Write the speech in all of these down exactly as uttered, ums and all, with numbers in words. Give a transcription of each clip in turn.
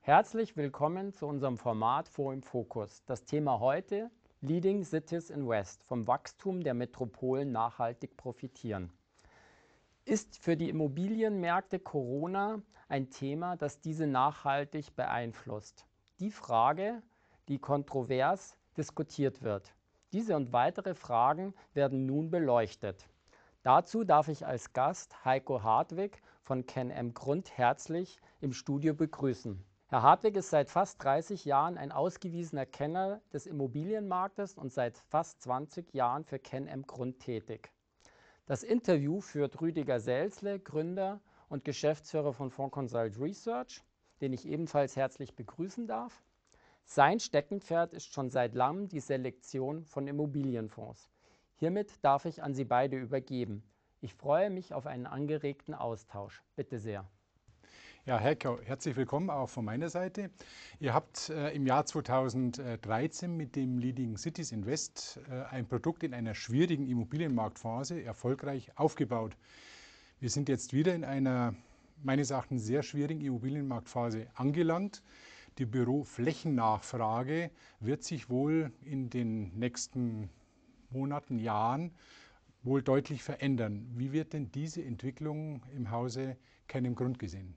Herzlich willkommen zu unserem Format Forum Focus. Das Thema heute: Leading Cities in West, vom Wachstum der Metropolen nachhaltig profitieren. Ist für die Immobilienmärkte Corona ein Thema, das diese nachhaltig beeinflusst? Die Frage, die kontrovers diskutiert wird. Diese und weitere Fragen werden nun beleuchtet. Dazu darf ich als Gast Heiko Hartwig von CanM Grund herzlich im Studio begrüßen. Herr Hartwig ist seit fast dreißig Jahren ein ausgewiesener Kenner des Immobilienmarktes und seit fast zwanzig Jahren für CanM Grund tätig. Das Interview führt Rüdiger Selzle, Gründer und Geschäftsführer von Fonds Consult Research, den ich ebenfalls herzlich begrüßen darf. Sein Steckenpferd ist schon seit langem die Selektion von Immobilienfonds. Hiermit darf ich an Sie beide übergeben. Ich freue mich auf einen angeregten Austausch. Bitte sehr. Ja, Heiko, herzlich willkommen auch von meiner Seite. Ihr habt äh, im Jahr zweitausenddreizehn mit dem Leading Cities Invest äh, ein Produkt in einer schwierigen Immobilienmarktphase erfolgreich aufgebaut. Wir sind jetzt wieder in einer meines Erachtens sehr schwierigen Immobilienmarktphase angelangt. Die Büroflächennachfrage wird sich wohl in den nächsten Monaten, Jahren wohl deutlich verändern. Wie wird denn diese Entwicklung im Hause CanM Grund gesehen?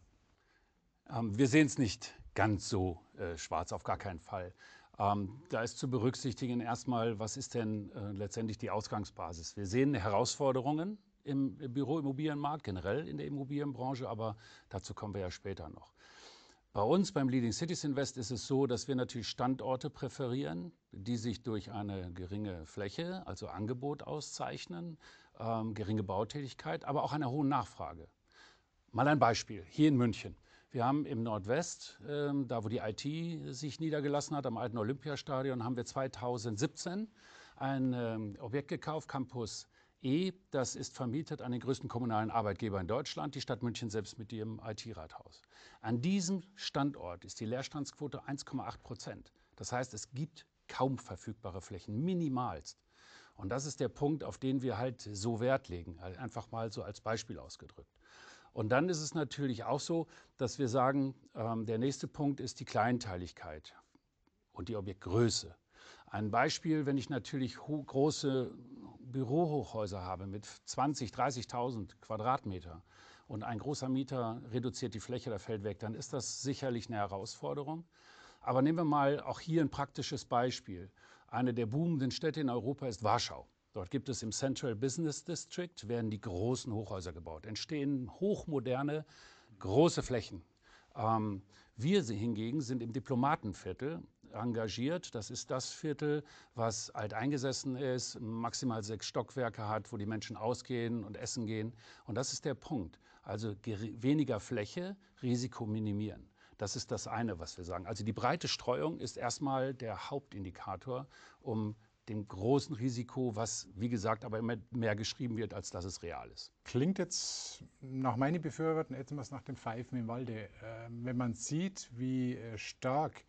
Ähm, wir sehen es nicht ganz so äh, schwarz, auf gar keinen Fall. Ähm, da ist zu berücksichtigen erstmal, was ist denn äh, letztendlich die Ausgangsbasis? Wir sehen Herausforderungen im, im Büroimmobilienmarkt, generell in der Immobilienbranche, aber dazu kommen wir ja später noch. Bei uns beim Leading Cities Invest ist es so, dass wir natürlich Standorte präferieren, die sich durch eine geringe Fläche, also Angebot auszeichnen, ähm, geringe Bautätigkeit, aber auch einer hohen Nachfrage. Mal ein Beispiel, hier in München. Wir haben im Nordwest, äh, da wo die I T sich niedergelassen hat, am alten Olympiastadion, haben wir zweitausendsiebzehn ein äh, Objekt gekauft, Campus E. Das ist vermietet an den größten kommunalen Arbeitgeber in Deutschland, die Stadt München selbst mit ihrem I T-Rathaus. An diesem Standort ist die Leerstandsquote eins Komma acht Prozent. Das heißt, es gibt kaum verfügbare Flächen, minimalst. Und das ist der Punkt, auf den wir halt so Wert legen, einfach mal so als Beispiel ausgedrückt. Und dann ist es natürlich auch so, dass wir sagen, ähm, der nächste Punkt ist die Kleinteiligkeit und die Objektgröße. Ein Beispiel, wenn ich natürlich große Bürohochhäuser habe mit zwanzig, dreißigtausend Quadratmeter und ein großer Mieter reduziert die Fläche, da fällt weg, dann ist das sicherlich eine Herausforderung. Aber nehmen wir mal auch hier ein praktisches Beispiel. Eine der boomenden Städte in Europa ist Warschau. Dort gibt es im Central Business District, werden die großen Hochhäuser gebaut, entstehen hochmoderne, große Flächen. Ähm, wir hingegen sind im Diplomatenviertel engagiert. Das ist das Viertel, was alteingesessen ist, maximal sechs Stockwerke hat, wo die Menschen ausgehen und essen gehen. Und das ist der Punkt. Also weniger Fläche, Risiko minimieren. Das ist das eine, was wir sagen. Also die breite Streuung ist erstmal der Hauptindikator, um dem großen Risiko, was, wie gesagt, aber immer mehr geschrieben wird, als dass es real ist. Klingt jetzt nach meinen Befürwortern etwas nach dem Pfeifen im Walde. Äh, wenn man sieht, wie stark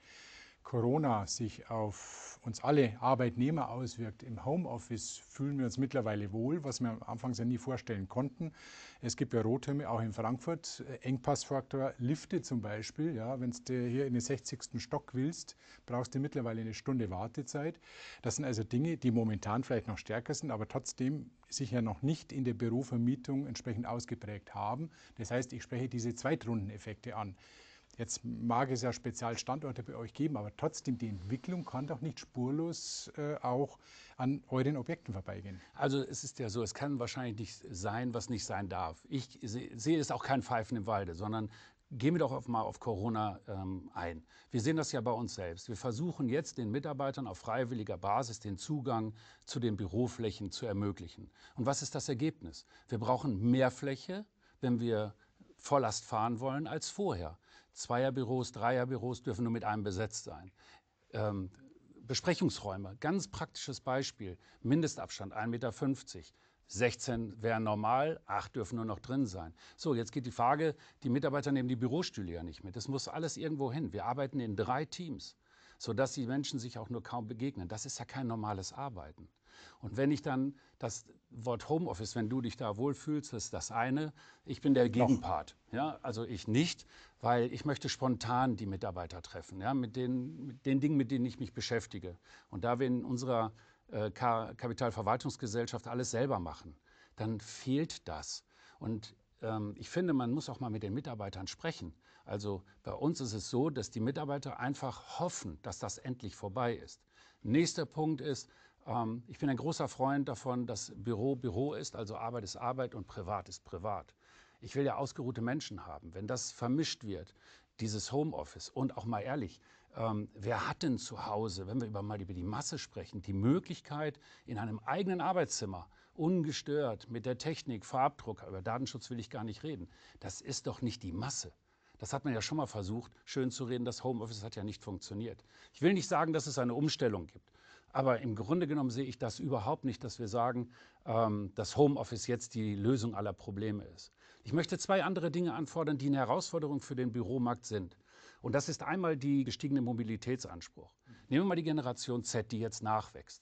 Corona sich auf uns alle Arbeitnehmer auswirkt. Im Homeoffice fühlen wir uns mittlerweile wohl, was wir am Anfang ja nie vorstellen konnten. Es gibt Bürotürme auch in Frankfurt, Engpassfaktor Lifte zum Beispiel. Ja, wenn du hier in den sechzigsten Stock willst, brauchst du mittlerweile eine Stunde Wartezeit. Das sind also Dinge, die momentan vielleicht noch stärker sind, aber trotzdem sich ja noch nicht in der Bürovermietung entsprechend ausgeprägt haben. Das heißt, ich spreche diese Zweitrundeneffekte an. Jetzt mag es ja Spezialstandorte bei euch geben, aber trotzdem, die Entwicklung kann doch nicht spurlos äh, auch an euren Objekten vorbeigehen. Also es ist ja so, es kann wahrscheinlich nicht sein, was nicht sein darf. Ich sehe es auch kein Pfeifen im Walde, sondern gehen wir doch auf mal auf Corona ähm, ein. Wir sehen das ja bei uns selbst. Wir versuchen jetzt den Mitarbeitern auf freiwilliger Basis den Zugang zu den Büroflächen zu ermöglichen. Und was ist das Ergebnis? Wir brauchen mehr Fläche, wenn wir Volllast fahren wollen, als vorher. Zweierbüros, Dreierbüros dürfen nur mit einem besetzt sein. Ähm, Besprechungsräume, ganz praktisches Beispiel. Mindestabstand ein Meter fünfzig. sechzehn wären normal, acht dürfen nur noch drin sein. So, jetzt geht die Frage, die Mitarbeiter nehmen die Bürostühle ja nicht mit. Das muss alles irgendwo hin. Wir arbeiten in drei Teams, sodass die Menschen sich auch nur kaum begegnen. Das ist ja kein normales Arbeiten. Und wenn ich dann das Wort Homeoffice, wenn du dich da wohlfühlst, ist das eine. Ich bin der Gegenpart. Ja, also ich nicht, weil ich möchte spontan die Mitarbeiter treffen, ja, mit den, mit den Dingen, mit denen ich mich beschäftige. Und da wir in unserer äh, Kapitalverwaltungsgesellschaft alles selber machen, dann fehlt das. Und ähm, ich finde, man muss auch mal mit den Mitarbeitern sprechen. Also bei uns ist es so, dass die Mitarbeiter einfach hoffen, dass das endlich vorbei ist. Nächster Punkt ist, ähm, ich bin ein großer Freund davon, dass Büro Büro ist, also Arbeit ist Arbeit und Privat ist Privat. Ich will ja ausgeruhte Menschen haben. Wenn das vermischt wird, dieses Homeoffice und auch mal ehrlich, ähm, wer hat denn zu Hause, wenn wir über mal über die Masse sprechen, die Möglichkeit, in einem eigenen Arbeitszimmer ungestört mit der Technik, Farbdruck, über Datenschutz will ich gar nicht reden. Das ist doch nicht die Masse. Das hat man ja schon mal versucht, schön zu reden. Das Homeoffice hat ja nicht funktioniert. Ich will nicht sagen, dass es eine Umstellung gibt. Aber im Grunde genommen sehe ich das überhaupt nicht, dass wir sagen, ähm, dass Homeoffice jetzt die Lösung aller Probleme ist. Ich möchte zwei andere Dinge anfordern, die eine Herausforderung für den Büromarkt sind. Und das ist einmal die gestiegene Mobilitätsanspruch. Nehmen wir mal die Generation Z, die jetzt nachwächst.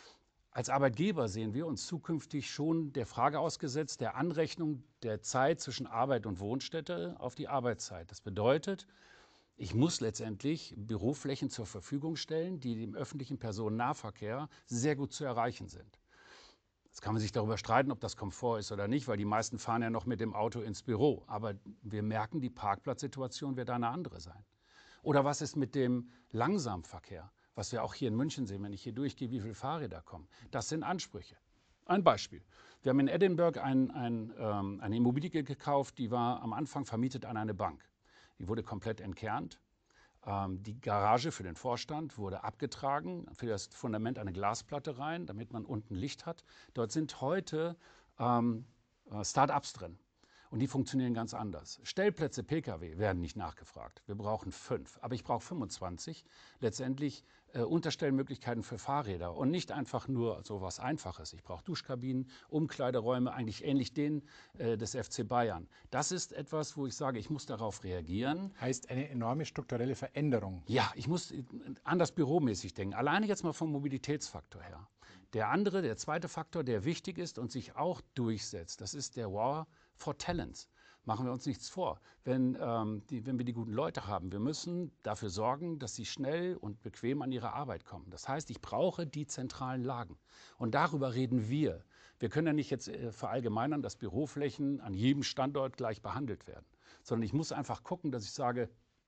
Als Arbeitgeber sehen wir uns zukünftig schon der Frage ausgesetzt, der Anrechnung der Zeit zwischen Arbeit und Wohnstätte auf die Arbeitszeit. Das bedeutet, ich muss letztendlich Büroflächen zur Verfügung stellen, die im öffentlichen Personennahverkehr sehr gut zu erreichen sind. Jetzt kann man sich darüber streiten, ob das Komfort ist oder nicht, weil die meisten fahren ja noch mit dem Auto ins Büro. Aber wir merken, die Parkplatzsituation wird eine andere sein. Oder was ist mit dem Langsamverkehr? Was wir auch hier in München sehen, wenn ich hier durchgehe, wie viele Fahrräder kommen. Das sind Ansprüche. Ein Beispiel. Wir haben in Edinburgh ein, ein, ähm, eine Immobilie gekauft, die war am Anfang vermietet an eine Bank. Die wurde komplett entkernt. Ähm, die Garage für den Vorstand wurde abgetragen, für das Fundament eine Glasplatte rein, damit man unten Licht hat. Dort sind heute ähm, Start-ups drin. Und die funktionieren ganz anders. Stellplätze P K W werden nicht nachgefragt. Wir brauchen fünf, aber ich brauche fünfundzwanzig. Letztendlich äh, Unterstellmöglichkeiten für Fahrräder und nicht einfach nur so was Einfaches. Ich brauche Duschkabinen, Umkleideräume, eigentlich ähnlich denen äh, des F C Bayern. Das ist etwas, wo ich sage, ich muss darauf reagieren. Heißt eine enorme strukturelle Veränderung. Ja, ich muss anders büromäßig denken. Alleine jetzt mal vom Mobilitätsfaktor her. Der andere, der zweite Faktor, der wichtig ist und sich auch durchsetzt, das ist der War for Talents. Machen wir uns nichts vor. Wenn, ähm, die, wenn wir die guten Leute haben, wir müssen dafür sorgen, dass sie schnell und bequem an ihre Arbeit kommen. Das heißt, ich brauche die zentralen Lagen. Und darüber reden wir. Wir können ja nicht jetzt äh, verallgemeinern, dass Büroflächen an jedem Standort gleich behandelt werden. Sondern ich muss einfach gucken, dass ich sage,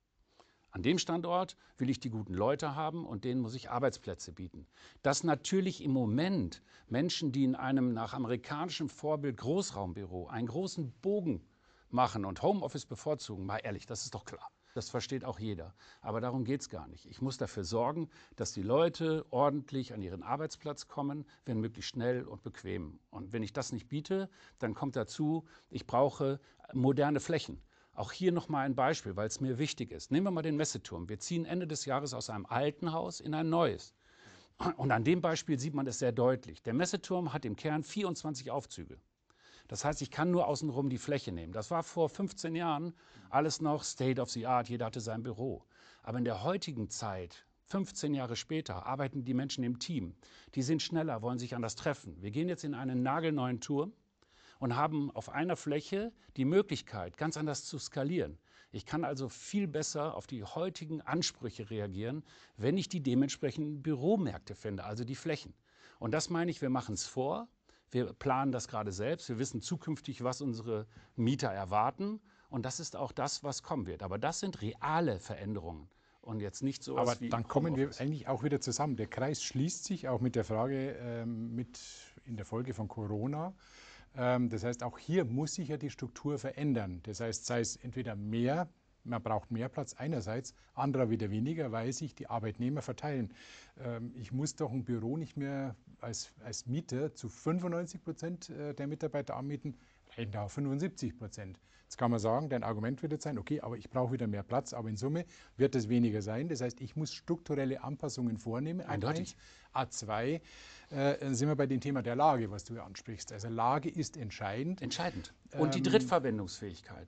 an dem Standort will ich die guten Leute haben und denen muss ich Arbeitsplätze bieten. Dass natürlich im Moment Menschen, die in einem nach amerikanischem Vorbild Großraumbüro einen großen Bogen machen und Homeoffice bevorzugen, mal ehrlich, das ist doch klar. Das versteht auch jeder. Aber darum geht es gar nicht. Ich muss dafür sorgen, dass die Leute ordentlich an ihren Arbeitsplatz kommen, wenn möglich schnell und bequem. Und wenn ich das nicht biete, dann kommt dazu, ich brauche moderne Flächen. Auch hier nochmal ein Beispiel, weil es mir wichtig ist. Nehmen wir mal den Messeturm. Wir ziehen Ende des Jahres aus einem alten Haus in ein neues. Und an dem Beispiel sieht man es sehr deutlich. Der Messeturm hat im Kern vierundzwanzig Aufzüge. Das heißt, ich kann nur außenrum die Fläche nehmen. Das war vor fünfzehn Jahren alles noch State of the Art, jeder hatte sein Büro. Aber in der heutigen Zeit, fünfzehn Jahre später, arbeiten die Menschen im Team. Die sind schneller, wollen sich anders treffen. Wir gehen jetzt in einen nagelneuen Turm und haben auf einer Fläche die Möglichkeit, ganz anders zu skalieren. Ich kann also viel besser auf die heutigen Ansprüche reagieren, wenn ich die dementsprechenden Büromärkte finde, also die Flächen. Und das meine ich, wir machen es vor, wir planen das gerade selbst, wir wissen zukünftig, was unsere Mieter erwarten und das ist auch das, was kommen wird. Aber das sind reale Veränderungen. Und jetzt nicht so Aber dann kommen wir eigentlich auch wieder zusammen. Der Kreis schließt sich auch mit der Frage ähm, mit in der Folge von Corona. Das heißt, auch hier muss sich ja die Struktur verändern. Das heißt, sei es entweder mehr, man braucht mehr Platz einerseits, anderer wieder weniger, weil sich die Arbeitnehmer verteilen. Ich muss doch ein Büro nicht mehr als, als Mieter zu fünfundneunzig Prozent der Mitarbeiter anmieten, reichen da auf fünfundsiebzig Prozent. Jetzt kann man sagen, dein Argument wird jetzt sein, okay, aber ich brauche wieder mehr Platz, aber in Summe wird es weniger sein. Das heißt, ich muss strukturelle Anpassungen vornehmen. Eindeutig. A zwei, äh, sind wir bei dem Thema der Lage, was du ansprichst. Also Lage ist entscheidend. Entscheidend. Und die Drittverwendungsfähigkeit.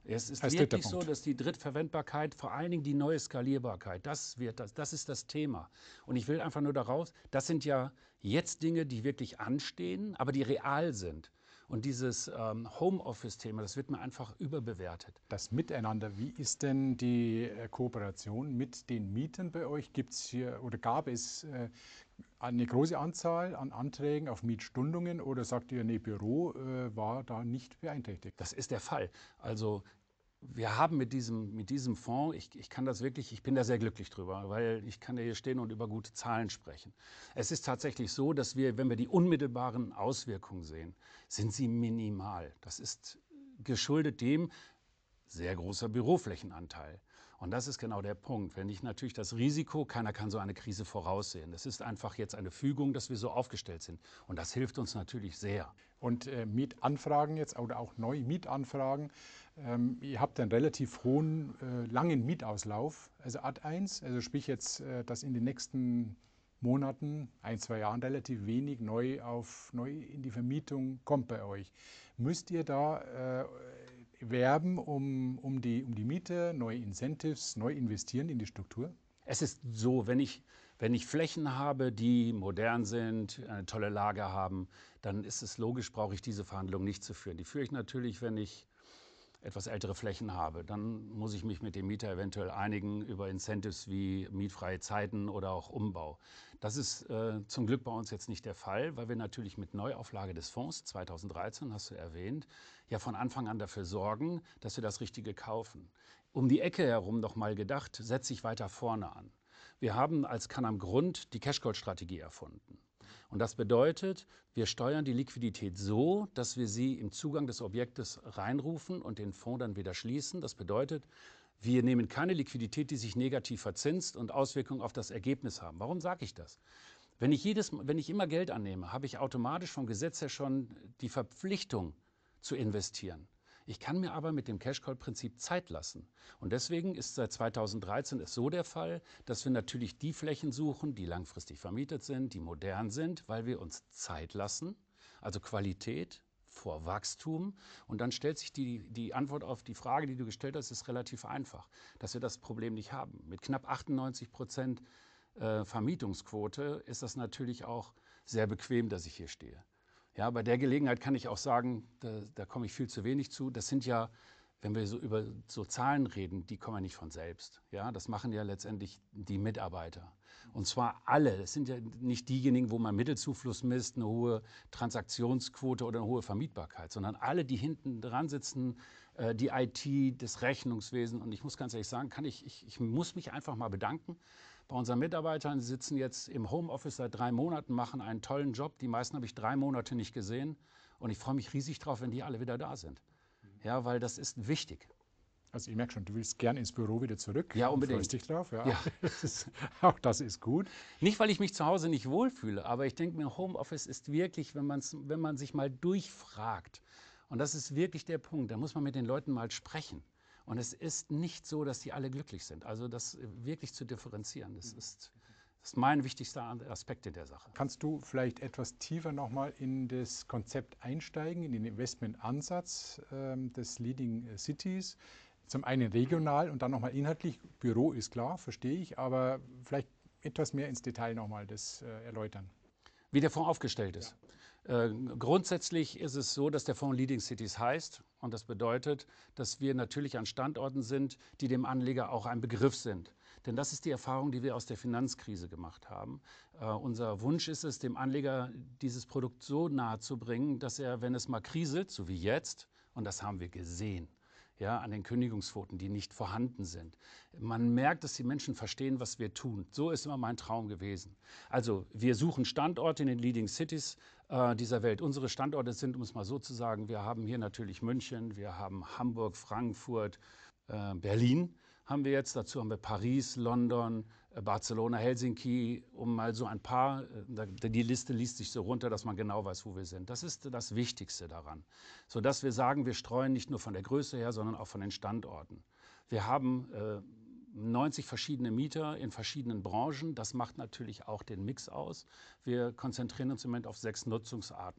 Es ist Als wirklich dritter so, Punkt. dass die Drittverwendbarkeit, vor allen Dingen die neue Skalierbarkeit, das, wird das, das ist das Thema. Und ich will einfach nur daraus, das sind ja jetzt Dinge, die wirklich anstehen, aber die real sind. Und dieses ähm, Homeoffice-Thema, das wird mir einfach überbewertet. Das Miteinander, wie ist denn die äh, Kooperation mit den Mietern bei euch? Gibt es hier oder gab es äh, eine große Anzahl an Anträgen auf Mietstundungen oder sagt ihr, nee, Büro äh, war da nicht beeinträchtigt? Das ist der Fall. Also wir haben mit diesem, mit diesem Fonds, ich, ich kann das wirklich, ich bin da sehr glücklich drüber, weil ich kann ja hier stehen und über gute Zahlen sprechen. Es ist tatsächlich so, dass wir, wenn wir die unmittelbaren Auswirkungen sehen, sind sie minimal. Das ist geschuldet dem sehr großer Büroflächenanteil. Und das ist genau der Punkt. Wenn ich natürlich das Risiko, keiner kann so eine Krise voraussehen. Das ist einfach jetzt eine Fügung, dass wir so aufgestellt sind. Und das hilft uns natürlich sehr. Und äh, Mietanfragen jetzt oder auch neue Mietanfragen, ähm, ihr habt einen relativ hohen, äh, langen Mietauslauf, also Ad eins, also sprich jetzt, äh, dass in den nächsten Monaten, ein, zwei Jahren relativ wenig neu, auf, neu in die Vermietung kommt bei euch. Müsst ihr da äh, werben um, um, die, um die Miete, neue Incentives, neu investieren in die Struktur? Es ist so, wenn ich, wenn ich Flächen habe, die modern sind, eine tolle Lage haben, dann ist es logisch, brauche ich diese Verhandlung nicht zu führen. Die führe ich natürlich, wenn ich etwas ältere Flächen habe. Dann muss ich mich mit dem Mieter eventuell einigen über Incentives wie mietfreie Zeiten oder auch Umbau. Das ist äh, zum Glück bei uns jetzt nicht der Fall, weil wir natürlich mit Neuauflage des Fonds zweitausenddreizehn, hast du erwähnt, ja von Anfang an dafür sorgen, dass wir das Richtige kaufen. Um die Ecke herum noch mal gedacht, setze ich weiter vorne an. Wir haben als Canam Grund die Cashgold-Strategie erfunden. Und das bedeutet, wir steuern die Liquidität so, dass wir sie im Zugang des Objektes reinrufen und den Fonds dann wieder schließen. Das bedeutet, wir nehmen keine Liquidität, die sich negativ verzinst und Auswirkungen auf das Ergebnis haben. Warum sage ich das? Wenn ich, jedes, wenn ich immer Geld annehme, habe ich automatisch vom Gesetz her schon die Verpflichtung zu investieren. Ich kann mir aber mit dem Cash-Call-Prinzip Zeit lassen. Und deswegen ist seit zweitausenddreizehn es so der Fall, dass wir natürlich die Flächen suchen, die langfristig vermietet sind, die modern sind, weil wir uns Zeit lassen, also Qualität vor Wachstum. Und dann stellt sich die, die Antwort auf die Frage, die du gestellt hast, ist relativ einfach, dass wir das Problem nicht haben. Mit knapp achtundneunzig Prozent äh, Vermietungsquote ist das natürlich auch sehr bequem, dass ich hier stehe. Ja, bei der Gelegenheit kann ich auch sagen, da, da komme ich viel zu wenig zu. Das sind ja, wenn wir so über so Zahlen reden, die kommen ja nicht von selbst. Ja, das machen ja letztendlich die Mitarbeiter. Und zwar alle. Das sind ja nicht diejenigen, wo man Mittelzufluss misst, eine hohe Transaktionsquote oder eine hohe Vermietbarkeit, sondern alle, die hinten dran sitzen, äh, die I T, das Rechnungswesen. Und ich muss ganz ehrlich sagen, kann ich, ich, ich muss mich einfach mal bedanken bei unseren Mitarbeitern. Sie sitzen jetzt im Homeoffice seit drei Monaten, machen einen tollen Job. Die meisten habe ich drei Monate nicht gesehen. Und ich freue mich riesig drauf, wenn die alle wieder da sind. Ja, weil das ist wichtig. Also ich merke schon, du willst gern ins Büro wieder zurück. Ja, unbedingt. Du freust dich drauf. Ja. Ja. Das ist, auch das ist gut. Nicht, weil ich mich zu Hause nicht wohlfühle, aber ich denke mir, Homeoffice ist wirklich, wenn, man's, wenn man sich mal durchfragt. Und das ist wirklich der Punkt. Da muss man mit den Leuten mal sprechen. Und es ist nicht so, dass die alle glücklich sind. Also das wirklich zu differenzieren, das ist, das ist mein wichtigster Aspekt in der Sache. Kannst du vielleicht etwas tiefer nochmal in das Konzept einsteigen, in den Investmentansatz ähm, des Leading Cities? Zum einen regional und dann nochmal inhaltlich. Büro ist klar, verstehe ich, aber vielleicht etwas mehr ins Detail nochmal das äh, erläutern. Wie der Fonds aufgestellt ist. Ja. Äh, grundsätzlich ist es so, dass der Fonds Leading Cities heißt. Und das bedeutet, dass wir natürlich an Standorten sind, die dem Anleger auch ein Begriff sind. Denn das ist die Erfahrung, die wir aus der Finanzkrise gemacht haben. Äh, unser Wunsch ist es, dem Anleger dieses Produkt so nahe zu bringen, dass er, wenn es mal kriselt, so wie jetzt, und das haben wir gesehen, ja, an den Kündigungsquoten, die nicht vorhanden sind. Man merkt, dass die Menschen verstehen, was wir tun. So ist immer mein Traum gewesen. Also wir suchen Standorte in den Leading Cities äh, dieser Welt. Unsere Standorte sind, um es mal so zu sagen, wir haben hier natürlich München, wir haben Hamburg, Frankfurt, äh, Berlin haben wir jetzt. Dazu haben wir Paris, London, äh, Barcelona, Helsinki, um mal so ein paar, äh, die Liste liest sich so runter, dass man genau weiß, wo wir sind. Das ist das Wichtigste daran, sodass wir sagen, wir streuen nicht nur von der Größe her, sondern auch von den Standorten. Wir haben äh, neunzig verschiedene Mieter in verschiedenen Branchen. Das macht natürlich auch den Mix aus. Wir konzentrieren uns im Moment auf sechs Nutzungsarten.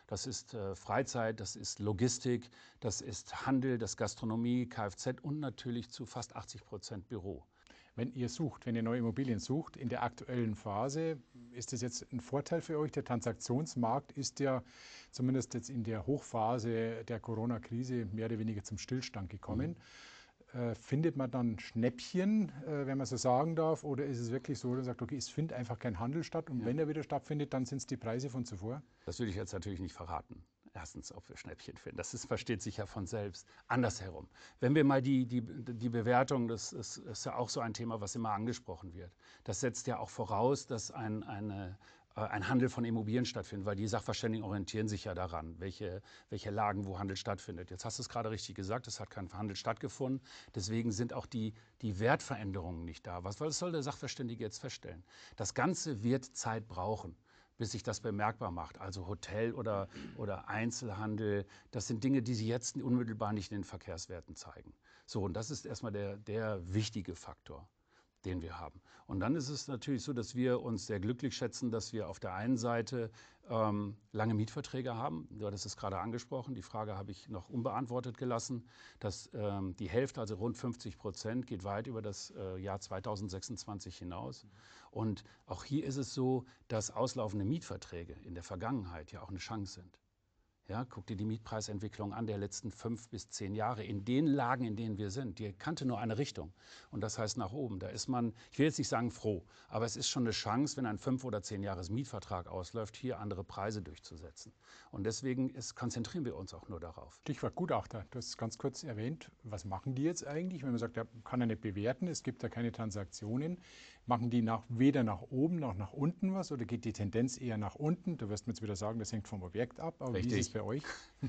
Das ist äh, Freizeit, das ist Logistik, das ist Handel, das ist Gastronomie, Kfz und natürlich zu fast achtzig Prozent Büro. Wenn ihr sucht, wenn ihr neue Immobilien sucht, in der aktuellen Phase, ist das jetzt ein Vorteil für euch? Der Transaktionsmarkt ist ja zumindest jetzt in der Hochphase der Corona-Krise mehr oder weniger zum Stillstand gekommen. Mhm. Äh, findet man dann Schnäppchen, äh, wenn man so sagen darf, oder ist es wirklich so, dass man sagt, okay, es findet einfach kein Handel statt und ja. wenn er wieder stattfindet, dann sind es die Preise von zuvor? Das will ich jetzt natürlich nicht verraten. Erstens, ob wir Schnäppchen finden. Das ist, versteht sich ja von selbst. Andersherum. Wenn wir mal die, die, die Bewertung, das ist, ist ja auch so ein Thema, was immer angesprochen wird. Das setzt ja auch voraus, dass ein, eine, äh, ein Handel von Immobilien stattfindet, weil die Sachverständigen orientieren sich ja daran, welche, welche Lagen, wo Handel stattfindet. Jetzt hast du es gerade richtig gesagt, es hat kein Handel stattgefunden. Deswegen sind auch die, die Wertveränderungen nicht da. Was, was soll der Sachverständige jetzt feststellen? Das Ganze wird Zeit brauchen, bis sich das bemerkbar macht. Also Hotel oder, oder Einzelhandel, das sind Dinge, die sich jetzt unmittelbar nicht in den Verkehrswerten zeigen. So, und das ist erstmal der, der wichtige Faktor, den wir haben. Und dann ist es natürlich so, dass wir uns sehr glücklich schätzen, dass wir auf der einen Seite ähm, lange Mietverträge haben. Du hattest es gerade angesprochen, die Frage habe ich noch unbeantwortet gelassen, dass ähm, die Hälfte, also rund fünfzig Prozent, geht weit über das äh, Jahr zweitausendsechsundzwanzig hinaus. Mhm. Und auch hier ist es so, dass auslaufende Mietverträge in der Vergangenheit ja auch eine Chance sind. Ja, guck dir die Mietpreisentwicklung an der letzten fünf bis zehn Jahre. In den Lagen, in denen wir sind, die kannte nur eine Richtung. Und das heißt nach oben. Da ist man, ich will jetzt nicht sagen froh, aber es ist schon eine Chance, wenn ein fünf oder zehn Jahres Mietvertrag ausläuft, hier andere Preise durchzusetzen. Und deswegen ist, konzentrieren wir uns auch nur darauf. Stichwort Gutachter, du hast es ganz kurz erwähnt. Was machen die jetzt eigentlich? Wenn man sagt, er kann er nicht bewerten, es gibt da keine Transaktionen. Machen die nach, weder nach oben noch nach unten was oder geht die Tendenz eher nach unten? Du wirst mir jetzt wieder sagen, das hängt vom Objekt ab, aber Richtig. Wie ist es bei euch?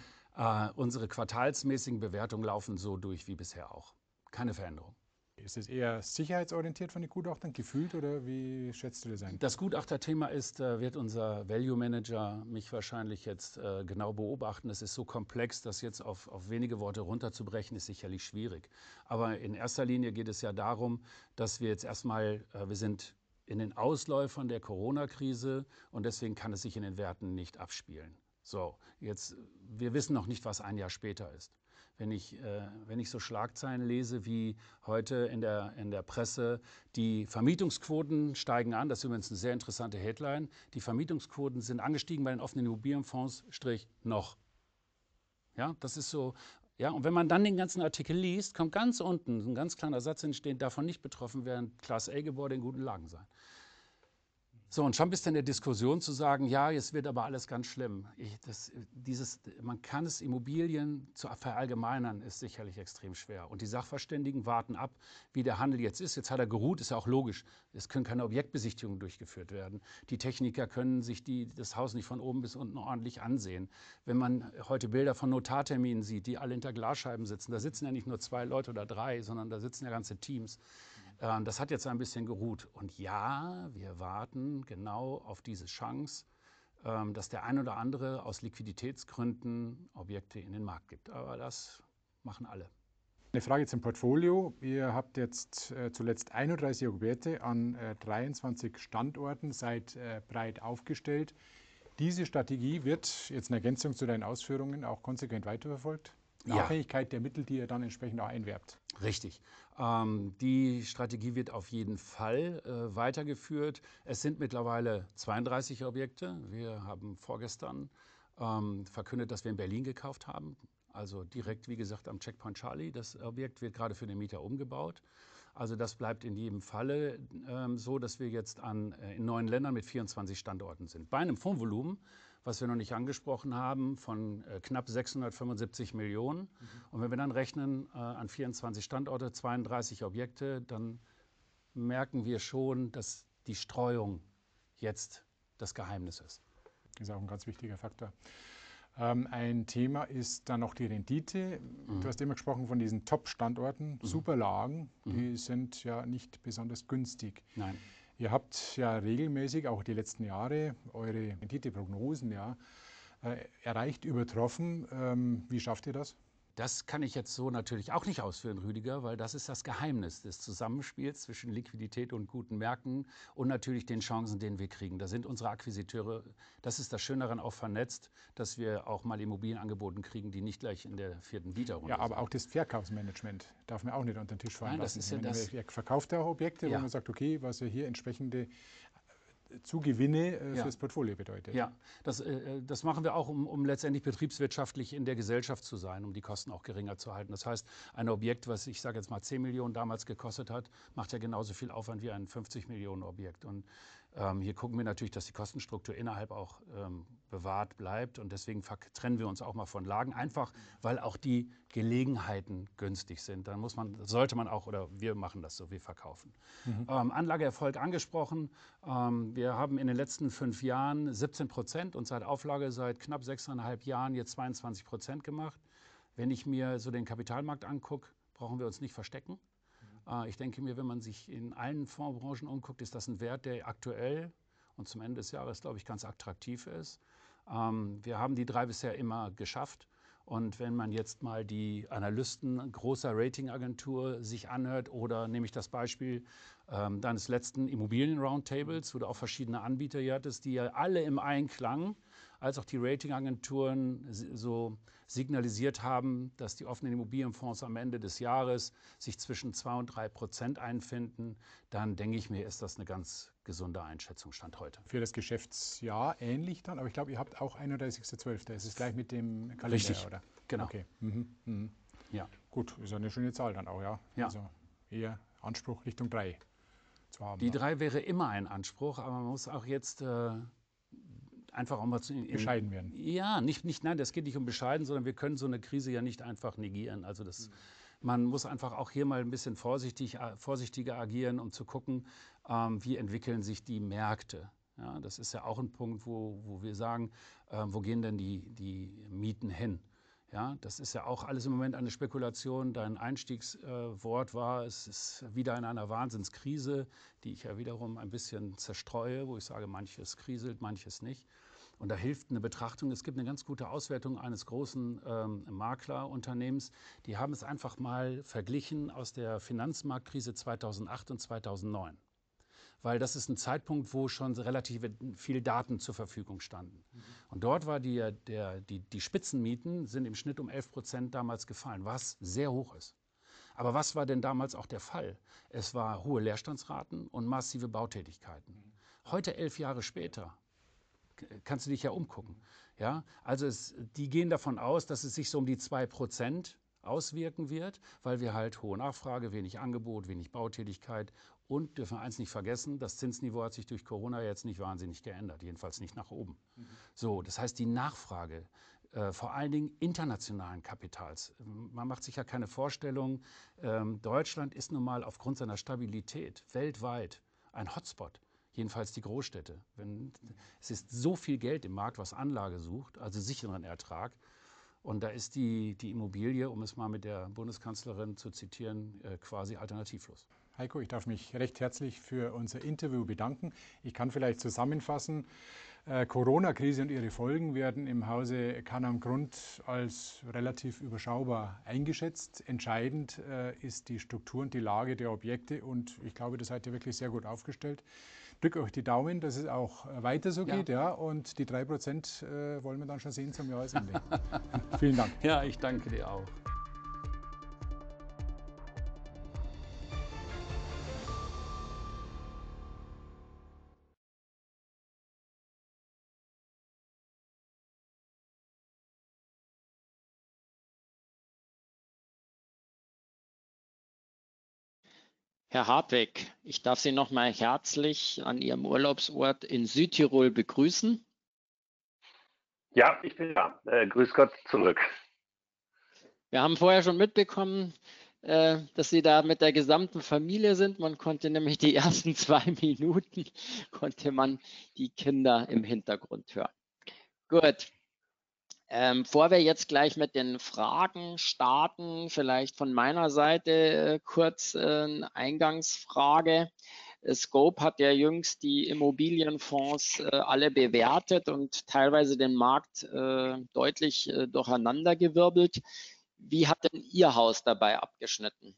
äh, unsere quartalsmäßigen Bewertungen laufen so durch wie bisher auch. Keine Veränderung. Ist es eher sicherheitsorientiert von den Gutachtern, gefühlt, oder wie schätzt du das ein? Das Gutachterthema ist, äh, wird unser Value Manager mich wahrscheinlich jetzt äh, genau beobachten. Es ist so komplex, das jetzt auf, auf wenige Worte runterzubrechen, ist sicherlich schwierig. Aber in erster Linie geht es ja darum, dass wir jetzt erstmal, äh, wir sind in den Ausläufern der Corona-Krise und deswegen kann es sich in den Werten nicht abspielen. So, jetzt, wir wissen noch nicht, was ein Jahr später ist. Wenn ich, äh, wenn ich so Schlagzeilen lese wie heute in der, in der Presse, die Vermietungsquoten steigen an, das ist übrigens eine sehr interessante Headline, die Vermietungsquoten sind angestiegen bei den offenen Immobilienfonds, Strich, noch. Ja, das ist so, ja, und wenn man dann den ganzen Artikel liest, kommt ganz unten ein ganz kleiner Satz entstehen, davon nicht betroffen werden Class A-Gebäude in guten Lagen sein. So, und schon bist du in der Diskussion zu sagen, ja, jetzt wird aber alles ganz schlimm. Ich, das, dieses, man kann es, Immobilien zu verallgemeinern, ist sicherlich extrem schwer. Und die Sachverständigen warten ab, wie der Handel jetzt ist. Jetzt hat er geruht, ist ja auch logisch. Es können keine Objektbesichtigungen durchgeführt werden. Die Techniker können sich die, das Haus nicht von oben bis unten ordentlich ansehen. Wenn man heute Bilder von Notarterminen sieht, die alle hinter Glasscheiben sitzen, da sitzen ja nicht nur zwei Leute oder drei, sondern da sitzen ja ganze Teams. Das hat jetzt ein bisschen geruht. Und ja, wir warten genau auf diese Chance, dass der ein oder andere aus Liquiditätsgründen Objekte in den Markt gibt. Aber das machen alle. Eine Frage zum Portfolio. Ihr habt jetzt äh, zuletzt einunddreißig Objekte an äh, dreiundzwanzig Standorten, seid äh, breit aufgestellt. Diese Strategie wird jetzt in Ergänzung zu deinen Ausführungen auch konsequent weiterverfolgt? In Ja. Abhängigkeit der Mittel, die ihr dann entsprechend auch einwerbt. Richtig. Ähm, die Strategie wird auf jeden Fall äh, weitergeführt. Es sind mittlerweile zweiunddreißig Objekte. Wir haben vorgestern ähm, verkündet, dass wir in Berlin gekauft haben. Also direkt, wie gesagt, am Checkpoint Charlie. Das Objekt wird gerade für den Mieter umgebaut. Also das bleibt in jedem Falle ähm, so, dass wir jetzt an, äh, in neun Ländern mit vierundzwanzig Standorten sind. Bei einem Fondsvolumen, was wir noch nicht angesprochen haben, von äh, knapp sechshundertfünfundsiebzig Millionen. Mhm. Und wenn wir dann rechnen äh, an vierundzwanzig Standorte, zweiunddreißig Objekte, dann merken wir schon, dass die Streuung jetzt das Geheimnis ist. Das ist auch ein ganz wichtiger Faktor. Ähm, ein Thema ist dann noch die Rendite. Mhm. Du hast immer gesprochen von diesen Top-Standorten, mhm. super Lagen, mhm. die sind ja nicht besonders günstig. Nein. Ihr habt ja regelmäßig, auch die letzten Jahre, eure Renditeprognosen ja, äh, erreicht, übertroffen. Ähm, wie schafft ihr das? Das kann ich jetzt so natürlich auch nicht ausführen, Rüdiger, weil das ist das Geheimnis des Zusammenspiels zwischen Liquidität und guten Märkten und natürlich den Chancen, den wir kriegen. Da sind unsere Akquisiteure, das ist das Schöne daran, auch vernetzt, dass wir auch mal Immobilien angeboten kriegen, die nicht gleich in der vierten Bieterrunde Ja, aber sind. auch das Verkaufsmanagement darf man auch nicht unter den Tisch fallen Nein, das lassen. ist ja Wenn das- Ihr verkauft ja auch Objekte, Ja. wo man sagt, okay, was ja hier entsprechende Zugewinne äh, Ja. fürs Portfolio bedeutet. Ja, das, äh, das machen wir auch, um, um letztendlich betriebswirtschaftlich in der Gesellschaft zu sein, um die Kosten auch geringer zu halten. Das heißt, ein Objekt, was ich sage jetzt mal zehn Millionen damals gekostet hat, macht ja genauso viel Aufwand wie ein fünfzig Millionen Objekt. Und ähm, hier gucken wir natürlich, dass die Kostenstruktur innerhalb auch ähm, bewahrt bleibt. Und deswegen trennen wir uns auch mal von Lagen, einfach weil auch die Gelegenheiten günstig sind. Dann muss man, sollte man auch, oder wir machen das so, wir verkaufen. Mhm. Ähm, Anlageerfolg angesprochen. Ähm, wir haben in den letzten fünf Jahren siebzehn Prozent und seit Auflage seit knapp sechseinhalb Jahren jetzt zweiundzwanzig Prozent gemacht. Wenn ich mir so den Kapitalmarkt angucke, brauchen wir uns nicht verstecken. Ich denke mir, wenn man sich in allen Fondsbranchen umguckt, ist das ein Wert, der aktuell und zum Ende des Jahres, glaube ich, ganz attraktiv ist. Wir haben die drei bisher immer geschafft. Und wenn man jetzt mal die Analysten großer Ratingagentur sich anhört oder nehme ich das Beispiel ähm, deines letzten Immobilien-Roundtables, wo du auch verschiedene Anbieter hier hattest, die ja alle im Einklang, als auch die Ratingagenturen so signalisiert haben, dass die offenen Immobilienfonds am Ende des Jahres sich zwischen zwei und drei Prozent einfinden, dann denke ich mir, ist das eine ganz gesunde Einschätzung Stand heute. Für das Geschäftsjahr ähnlich dann, aber ich glaube, ihr habt auch einunddreißigster zwölfter Es ist gleich mit dem Kalender, Richtig, oder? genau. Okay. Mhm. Mhm. Ja. Gut, ist eine schöne Zahl dann auch, ja. Ja. Also eher Anspruch Richtung drei zu haben. Die drei wäre immer ein Anspruch, aber man muss auch jetzt äh, einfach auch mal zu, in, bescheiden werden. Ja, nicht, nicht, nein, das geht nicht um bescheiden, sondern wir können so eine Krise ja nicht einfach negieren. Also das, mhm. man muss einfach auch hier mal ein bisschen vorsichtig, äh, vorsichtiger agieren, um zu gucken, ähm, wie entwickeln sich die Märkte. Ja, das ist ja auch ein Punkt, wo, wo wir sagen, äh, wo gehen denn die, die Mieten hin? Ja, das ist ja auch alles im Moment eine Spekulation. Dein Einstiegswort äh, war, es ist wieder in einer Wahnsinnskrise, die ich ja wiederum ein bisschen zerstreue, wo ich sage, manches kriselt, manches nicht. Und da hilft eine Betrachtung. Es gibt eine ganz gute Auswertung eines großen ähm, Maklerunternehmens. Die haben es einfach mal verglichen aus der Finanzmarktkrise zweitausendacht und zweitausendneun. Weil das ist ein Zeitpunkt, wo schon relativ viel Daten zur Verfügung standen. Mhm. Und dort war die, der, die, die Spitzenmieten sind im Schnitt um elf Prozent damals gefallen, was sehr hoch ist. Aber was war denn damals auch der Fall? Es war hohe Leerstandsraten und massive Bautätigkeiten. Mhm. Heute, elf Jahre später, kannst du dich ja umgucken. Ja? Also es, die gehen davon aus, dass es sich so um die zwei Prozent auswirken wird, weil wir halt hohe Nachfrage, wenig Angebot, wenig Bautätigkeit und dürfen wir eins nicht vergessen, das Zinsniveau hat sich durch Corona jetzt nicht wahnsinnig geändert, jedenfalls nicht nach oben. Mhm. So, das heißt, die Nachfrage, äh, vor allen Dingen internationalen Kapitals, man macht sich ja keine Vorstellung, ähm, Deutschland ist nun mal aufgrund seiner Stabilität weltweit ein Hotspot. Jedenfalls die Großstädte. Wenn, es ist so viel Geld im Markt, was Anlage sucht, also sicheren Ertrag. Und da ist die, die Immobilie, um es mal mit der Bundeskanzlerin zu zitieren, äh, quasi alternativlos. Heiko, ich darf mich recht herzlich für unser Interview bedanken. Ich kann vielleicht zusammenfassen, äh, Corona-Krise und ihre Folgen werden im Hause Canam Grund als relativ überschaubar eingeschätzt. Entscheidend äh, ist die Struktur und die Lage der Objekte und ich glaube, da seid ihr wirklich sehr gut aufgestellt. Drückt euch die Daumen, dass es auch weiter so geht, ja, ja und die drei Prozent äh, wollen wir dann schon sehen zum Jahresende. Vielen Dank. Ja, ich danke dir auch. Herr Hartweg, ich darf Sie noch mal herzlich an Ihrem Urlaubsort in Südtirol begrüßen. Ja, ich bin da. Äh, grüß Gott zurück. Wir haben vorher schon mitbekommen, äh, dass Sie da mit der gesamten Familie sind. Man konnte nämlich die ersten zwei Minuten, konnte man die Kinder im Hintergrund hören. Gut. Ähm, bevor wir jetzt gleich mit den Fragen starten, vielleicht von meiner Seite äh, kurz äh, eine Eingangsfrage. Scope hat ja jüngst die Immobilienfonds äh, alle bewertet und teilweise den Markt äh, deutlich äh, durcheinandergewirbelt. Wie hat denn Ihr Haus dabei abgeschnitten?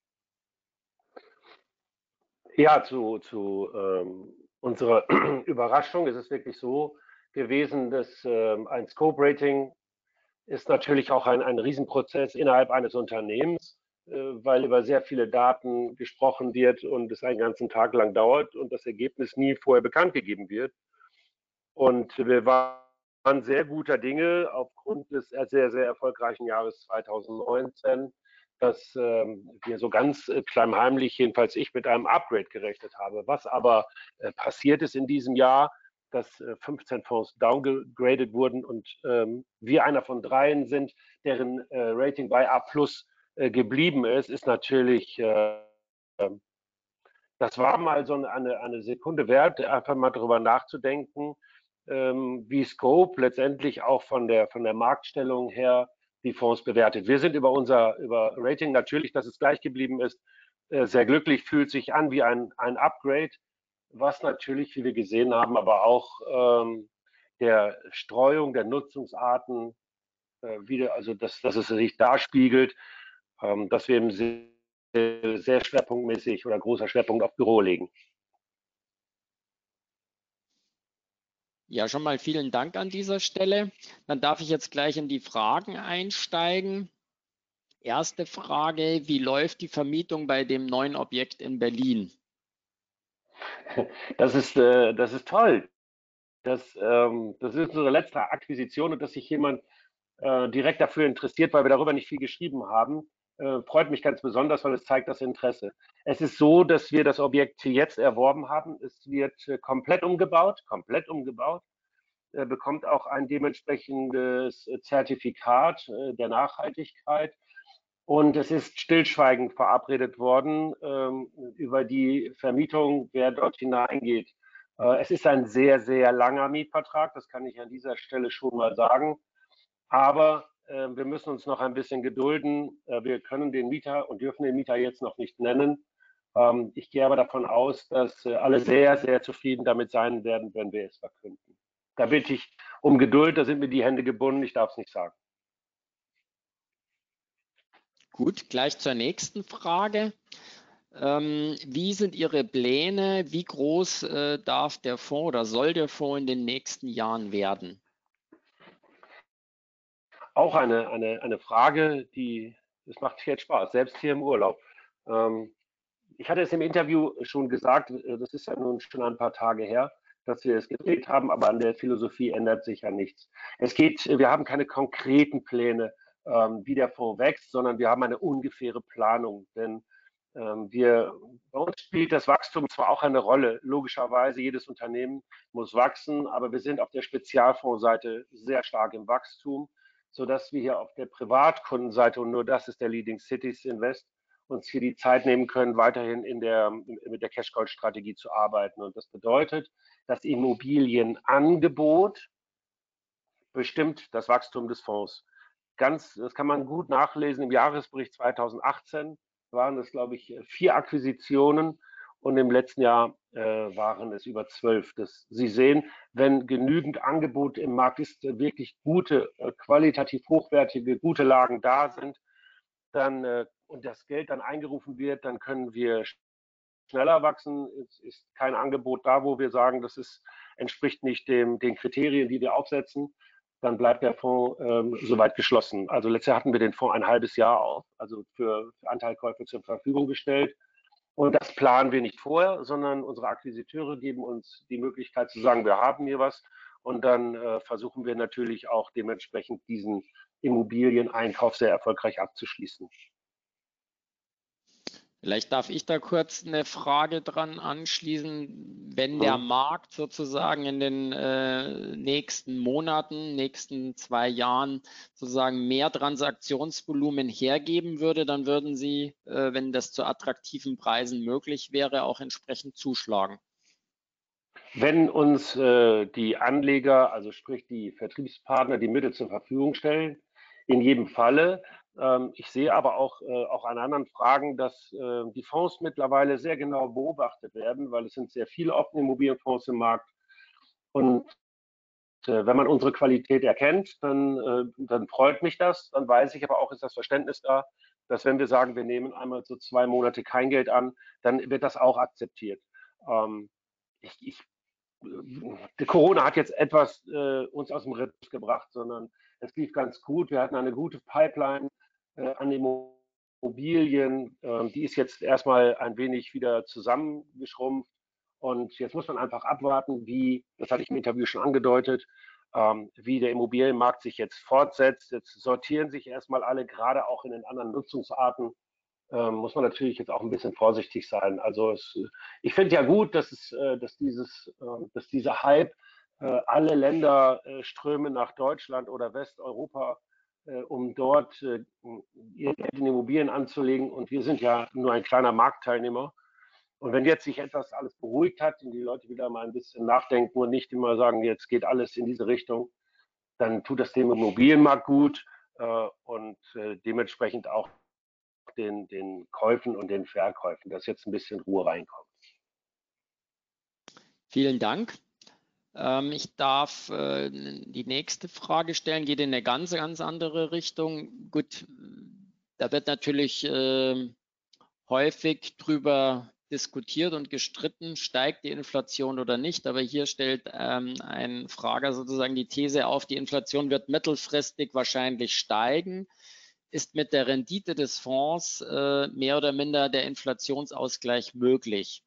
Ja, zu, zu ähm, unserer Überraschung ist es wirklich so gewesen, dass ähm, ein Scope-Rating ist natürlich auch ein, ein Riesenprozess innerhalb eines Unternehmens, äh, weil über sehr viele Daten gesprochen wird und es einen ganzen Tag lang dauert und das Ergebnis nie vorher bekannt gegeben wird. Und wir waren sehr guter Dinge aufgrund des sehr, sehr erfolgreichen Jahres zweitausendneunzehn, dass ähm, wir so ganz äh, klammheimlich, jedenfalls ich, mit einem Upgrade gerechnet habe. Was aber äh, passiert ist in diesem Jahr, dass äh, fünfzehn Fonds downgegradet wurden und ähm, wir einer von dreien sind, deren äh, Rating bei A plus äh, geblieben ist, ist natürlich, äh, das war mal so eine, eine Sekunde wert, einfach mal darüber nachzudenken, ähm, wie Scope letztendlich auch von der, von der Marktstellung her die Fonds bewertet. Wir sind über unser über Rating natürlich, dass es gleich geblieben ist, äh, sehr glücklich, fühlt sich an wie ein, ein Upgrade, was natürlich, wie wir gesehen haben, aber auch ähm, der Streuung der Nutzungsarten äh, wieder, also dass, dass es sich darspiegelt, ähm, dass wir eben sehr, sehr schwerpunktmäßig oder großer Schwerpunkt auf Büro legen. Ja, schon mal vielen Dank an dieser Stelle. Dann darf ich jetzt gleich in die Fragen einsteigen. Erste Frage, wie läuft die Vermietung bei dem neuen Objekt in Berlin? Das ist, äh, das ist toll. Das, ähm, das ist unsere letzte Akquisition und dass sich jemand äh, direkt dafür interessiert, weil wir darüber nicht viel geschrieben haben, äh, freut mich ganz besonders, weil es zeigt das Interesse. Es ist so, dass wir das Objekt jetzt erworben haben. Es wird äh, komplett umgebaut, komplett umgebaut, äh, bekommt auch ein dementsprechendes Zertifikat äh, der Nachhaltigkeit. Und es ist stillschweigend verabredet worden ähm, über die Vermietung, wer dort hineingeht. Äh, es ist ein sehr, sehr langer Mietvertrag, das kann ich an dieser Stelle schon mal sagen. Aber äh, wir müssen uns noch ein bisschen gedulden. Äh, wir können den Mieter und dürfen den Mieter jetzt noch nicht nennen. Ähm, ich gehe aber davon aus, dass äh, alle sehr, sehr zufrieden damit sein werden, wenn wir es verkünden. Da bitte ich um Geduld, da sind mir die Hände gebunden, ich darf es nicht sagen. Gut, gleich zur nächsten Frage. Ähm, wie sind Ihre Pläne? Wie groß äh, darf der Fonds oder soll der Fonds in den nächsten Jahren werden? Auch eine, eine, eine Frage, die, das macht jetzt Spaß, selbst hier im Urlaub. Ähm, ich hatte es im Interview schon gesagt, das ist ja nun schon ein paar Tage her, dass wir es gedreht haben, aber an der Philosophie ändert sich ja nichts. Es geht, wir haben keine konkreten Pläne, ähm, wie der Fonds wächst, sondern wir haben eine ungefähre Planung. Denn ähm, wir, bei uns spielt das Wachstum zwar auch eine Rolle, logischerweise, jedes Unternehmen muss wachsen, aber wir sind auf der Spezialfondsseite sehr stark im Wachstum, sodass wir hier auf der Privatkundenseite, und nur das ist der Leading Cities Invest, uns hier die Zeit nehmen können, weiterhin in der, mit der Cash-Call-Strategie zu arbeiten. Und das bedeutet, das Immobilienangebot bestimmt das Wachstum des Fonds. Ganz, das kann man gut nachlesen. Im Jahresbericht zweitausendachtzehn waren es, glaube ich, vier Akquisitionen und im letzten Jahr äh, waren es über zwölf. Das, Sie sehen, wenn genügend Angebot im Markt ist, wirklich gute, äh, qualitativ hochwertige, gute Lagen da sind, dann äh, und das Geld dann eingerufen wird, dann können wir schneller wachsen. Es ist kein Angebot da, wo wir sagen, das ist, entspricht nicht dem, den Kriterien, die wir aufsetzen. Dann bleibt der Fonds ähm, soweit geschlossen. Also letztes Jahr hatten wir den Fonds ein halbes Jahr auf, also für, für Anteilkäufe zur Verfügung gestellt. Und das planen wir nicht vorher, sondern unsere Akquisiteure geben uns die Möglichkeit zu sagen, wir haben hier was. Und dann äh, versuchen wir natürlich auch dementsprechend diesen Immobilieneinkauf sehr erfolgreich abzuschließen. Vielleicht darf ich da kurz eine Frage dran anschließen. Wenn der Hm. Markt sozusagen in den äh, nächsten Monaten, nächsten zwei Jahren sozusagen mehr Transaktionsvolumen hergeben würde, dann würden Sie, äh, wenn das zu attraktiven Preisen möglich wäre, auch entsprechend zuschlagen. Wenn uns äh, die Anleger, also sprich die Vertriebspartner, die Mittel zur Verfügung stellen, in jedem Falle. Ähm, ich sehe aber auch, äh, auch an anderen Fragen, dass äh, die Fonds mittlerweile sehr genau beobachtet werden, weil es sind sehr viele offene Immobilienfonds im Markt. Und äh, wenn man unsere Qualität erkennt, dann, äh, dann freut mich das. Dann weiß ich aber auch, ist das Verständnis da, dass wenn wir sagen, wir nehmen einmal so zwei Monate kein Geld an, dann wird das auch akzeptiert. Ähm, ich, ich, die Corona hat jetzt etwas äh, uns aus dem Rhythmus gebracht, sondern es lief ganz gut. Wir hatten eine gute Pipeline äh, an Immobilien. Ähm, die ist jetzt erstmal ein wenig wieder zusammengeschrumpft. Und jetzt muss man einfach abwarten, wie, das hatte ich im Interview schon angedeutet, ähm, wie der Immobilienmarkt sich jetzt fortsetzt. Jetzt sortieren sich erstmal alle, gerade auch in den anderen Nutzungsarten. Ähm, muss man natürlich jetzt auch ein bisschen vorsichtig sein. Also es, ich finde ja gut, dass, es, äh, dass, dieses, äh, dass dieser Hype, äh, alle Länder äh, strömen nach Deutschland oder Westeuropa, äh, um dort äh, ihr Geld in Immobilien anzulegen. Und wir sind ja nur ein kleiner Marktteilnehmer. Und wenn jetzt sich etwas alles beruhigt hat und die Leute wieder mal ein bisschen nachdenken und nicht immer sagen, jetzt geht alles in diese Richtung, dann tut das dem Immobilienmarkt gut äh, und äh, dementsprechend auch den, den Käufen und den Verkäufen, dass jetzt ein bisschen Ruhe reinkommt. Vielen Dank. Ähm, ich darf äh, die nächste Frage stellen, geht in eine ganz, ganz andere Richtung. Gut, da wird natürlich äh, häufig drüber diskutiert und gestritten, steigt die Inflation oder nicht. Aber hier stellt ähm, ein Frager sozusagen die These auf, die Inflation wird mittelfristig wahrscheinlich steigen. Ist mit der Rendite des Fonds äh, mehr oder minder der Inflationsausgleich möglich?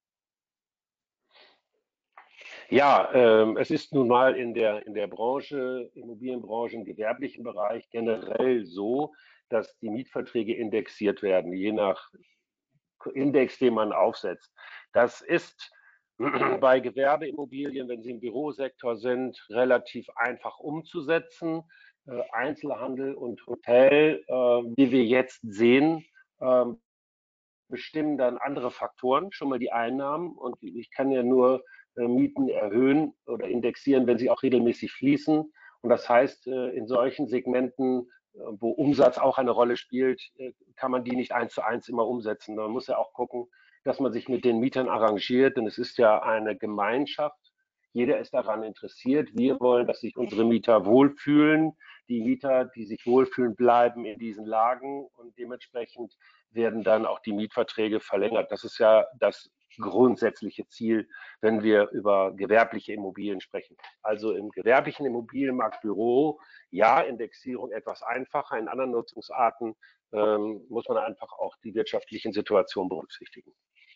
Ja, ähm, es ist nun mal in der, in der Branche, Immobilienbranche, im gewerblichen Bereich generell so, dass die Mietverträge indexiert werden, je nach Index, den man aufsetzt. Das ist bei Gewerbeimmobilien, wenn sie im Bürosektor sind, relativ einfach umzusetzen. Äh, Einzelhandel und Hotel, äh, wie wir jetzt sehen, äh, bestimmen dann andere Faktoren, schon mal die Einnahmen. Und ich kann ja nur äh, Mieten erhöhen oder indexieren, wenn sie auch regelmäßig fließen. Und das heißt, äh, in solchen Segmenten, äh, wo Umsatz auch eine Rolle spielt, äh, kann man die nicht eins zu eins immer umsetzen. Man muss ja auch gucken, dass man sich mit den Mietern arrangiert, denn es ist ja eine Gemeinschaft. Jeder ist daran interessiert. Wir wollen, dass sich unsere Mieter wohlfühlen. Die Mieter, die sich wohlfühlen, bleiben in diesen Lagen und dementsprechend werden dann auch die Mietverträge verlängert. Das ist ja das grundsätzliche Ziel, wenn wir über gewerbliche Immobilien sprechen. Also im gewerblichen Immobilienmarkt Büro, ja, Indexierung etwas einfacher. In anderen Nutzungsarten ähm, muss man einfach auch die wirtschaftlichen Situationen berücksichtigen.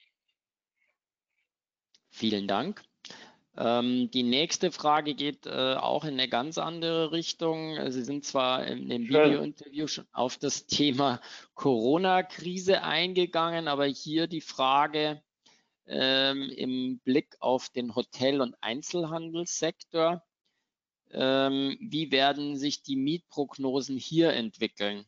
Vielen Dank. Ähm, die nächste Frage geht äh, auch in eine ganz andere Richtung. Sie sind zwar in dem Video-Interview schon auf das Thema Corona-Krise eingegangen, aber hier die Frage ähm, im Blick auf den Hotel- und Einzelhandelssektor. Ähm, wie werden sich die Mietprognosen hier entwickeln?